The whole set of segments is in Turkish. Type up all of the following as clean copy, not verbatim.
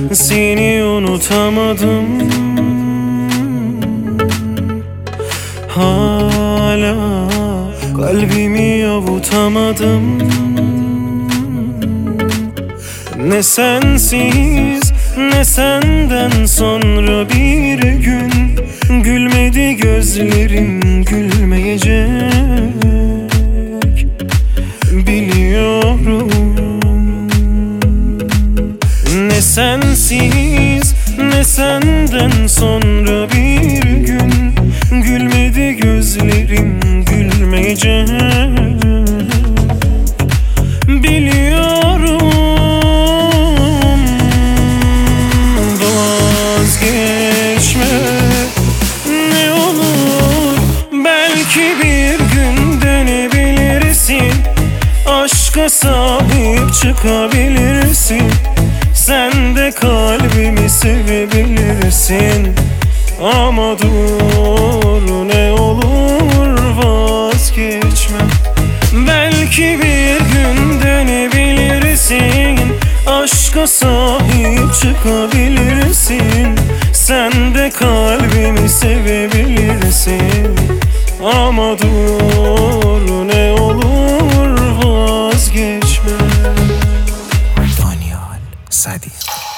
seni unutamadım. Hala kalbimi avutamadım. Ne sensiz ne senden sonra bir gün gülmedi gözlerim, gülmeyecek. Biliyorum. Ne sensiz ne senden sonra bir gün gülmedi gözlerim, gülmeyecek. Biliyorum. Vazgeçme ne olur, belki bir gün dönebilirsin. Aşka sahip çıkabilirsin. Sen de kalbimi sevebilirsin. Ama dur ne olur vazgeçme. Belki bir gün dönebilirsin. Aşka sahip çıkabilirsin. Sen de kalbimi sevebilirsin. Ama dur ne olur vazgeçme. Daniel Sadi.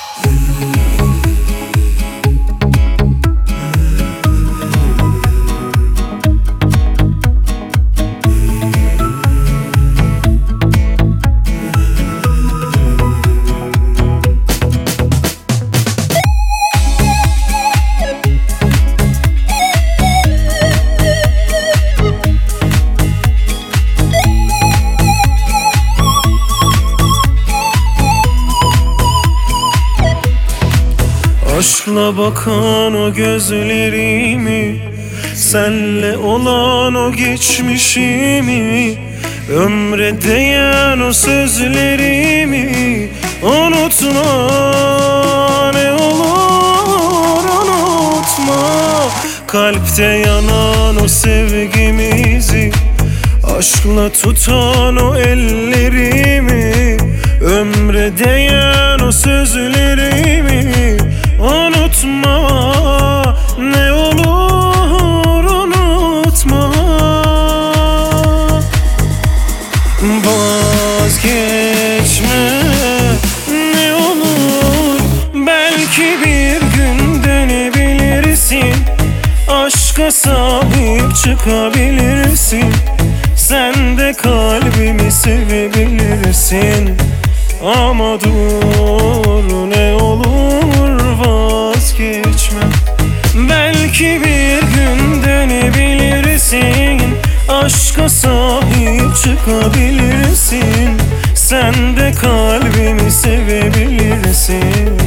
Aşkla bakan o gözlerimi, senle olan o geçmişimi, ömre değen o sözlerimi unutma, ne olur unutma. Kalpte yanan o sevgimizi, aşkla tutan o ellerimi, ömre değen o sözlerimi unutma, ne olur unutma. Vazgeçme ne olur, belki bir gün dönebilirsin. Aşka sahip çıkabilirsin. Sen de kalbimi sevebilirsin. Ama dur ne olur vazgeçme. Belki bir gün dönebilirsin. Aşka sahip çıkabilirsin. Sen de kalbimi sevebilirsin.